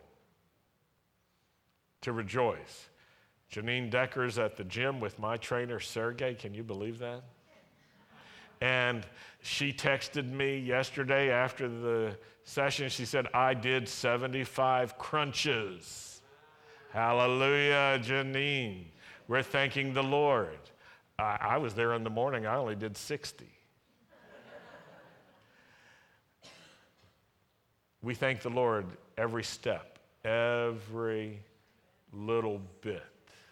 to rejoice. Janine Decker's at the gym with my trainer, Sergey. Can you believe that? And she texted me yesterday after the session. She said, I did seventy-five crunches. Hallelujah, Janine. We're thanking the Lord. I, I was there in the morning. I only did sixty. We thank the Lord every step, every little bit.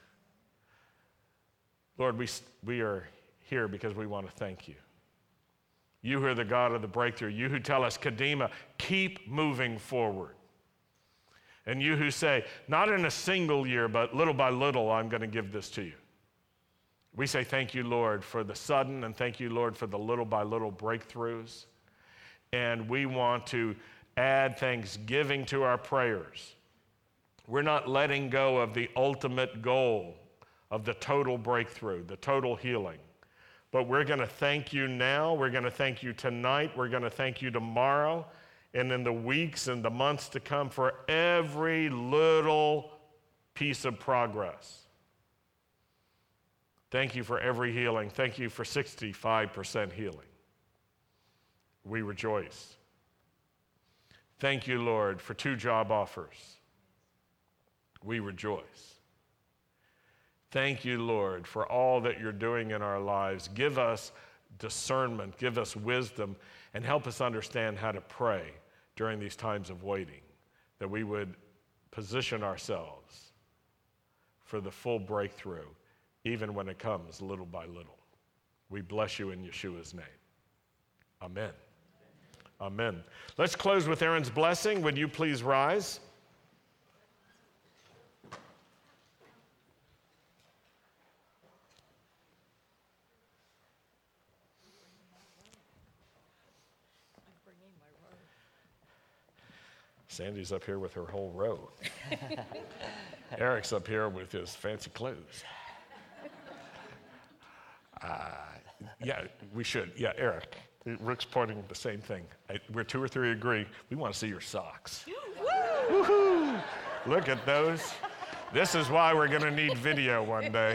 Lord, we, we are here because we want to thank you. You who are the God of the breakthrough. You who tell us, Kadima, keep moving forward. And you who say, not in a single year, but little by little, I'm going to give this to you. We say thank you, Lord, for the sudden, and thank you, Lord, for the little by little breakthroughs. And we want to add thanksgiving to our prayers. We're not letting go of the ultimate goal of the total breakthrough, the total healing. But we're going to thank you now. We're going to thank you tonight. We're going to thank you tomorrow. And in the weeks and the months to come for every little piece of progress. Thank you for every healing. Thank you for sixty-five percent healing. We rejoice. Thank you, Lord, for two job offers. We rejoice. Thank you, Lord, for all that you're doing in our lives. Give us discernment, give us wisdom, and help us understand how to pray during these times of waiting, that we would position ourselves for the full breakthrough, even when it comes little by little. We bless you in Yeshua's name. Amen. Amen. Let's close with Aaron's blessing. Would you please rise? Sandy's up here with her whole row. Eric's up here with his fancy clothes. Uh, yeah, we should. Yeah, Eric. Rick's pointing the same thing. I, where two or three agree, we want to see your socks. Woo-hoo! Look at those. This is why we're going to need video one day.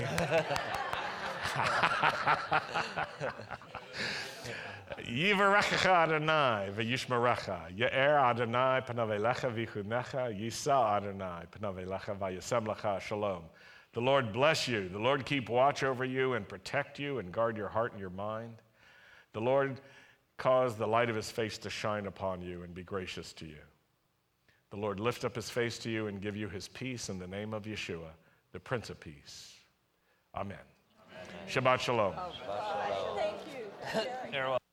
Yivarechecha Adonai v'yishmerecha, Ye'er Adonai panav elecha v'chunecha, Yisa Adonai panav elecha v'yasem lecha shalom. The Lord bless you. The Lord keep watch over you and protect you and guard your heart and your mind. The Lord cause the light of his face to shine upon you and be gracious to you. The Lord lift up his face to you and give you his peace in the name of Yeshua, the Prince of Peace. Amen. Amen. Shabbat shalom. Shabbat shalom. Thank you.